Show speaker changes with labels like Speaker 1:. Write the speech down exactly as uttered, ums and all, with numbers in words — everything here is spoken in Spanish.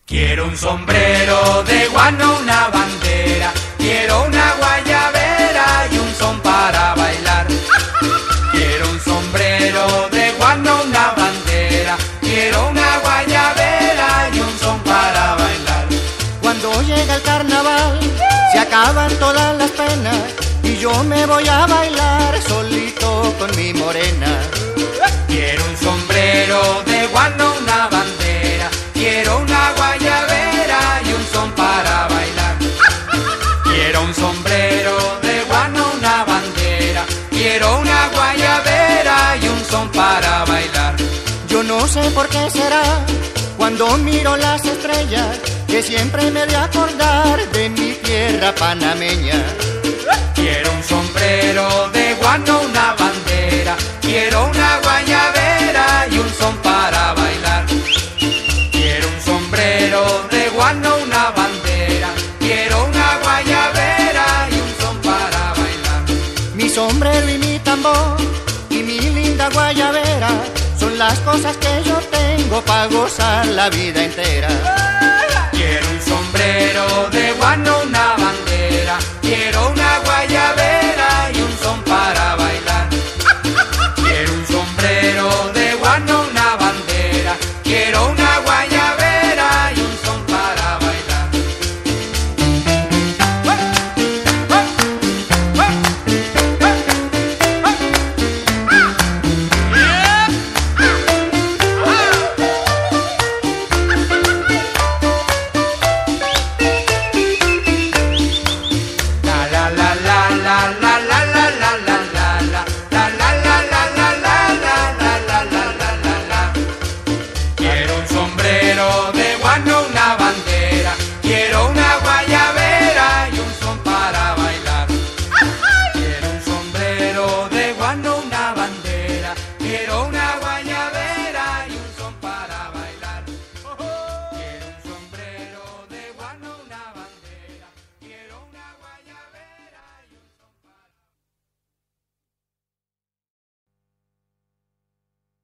Speaker 1: Quiero un sombrero de guano, una bandera, quiero una guayabera y un son para bailar. Quiero un sombrero de guano, una bandera, quiero una guayabera y un son para bailar.
Speaker 2: Cuando llega el carnaval, se acaban todas las penas y yo me voy a bailar solito con mi morena.
Speaker 1: Quiero un sombrero de guano, una bandera, quiero una guayabera y un son para bailar. Quiero un sombrero de guano, una bandera, quiero una guayabera y un son para bailar.
Speaker 2: Yo no sé por qué será, cuando miro las estrellas, que siempre me he de acordar de mi tierra panameña.
Speaker 1: Quiero un sombrero de guano, una bandera, quiero una guayabera y un son para bailar. Quiero un sombrero de guano, una bandera, quiero una guayabera y un son para bailar.
Speaker 2: Mi sombrero y mi tambor y mi linda guayabera son las cosas que yo tengo para gozar la vida entera.
Speaker 1: Quiero un sombrero de guano,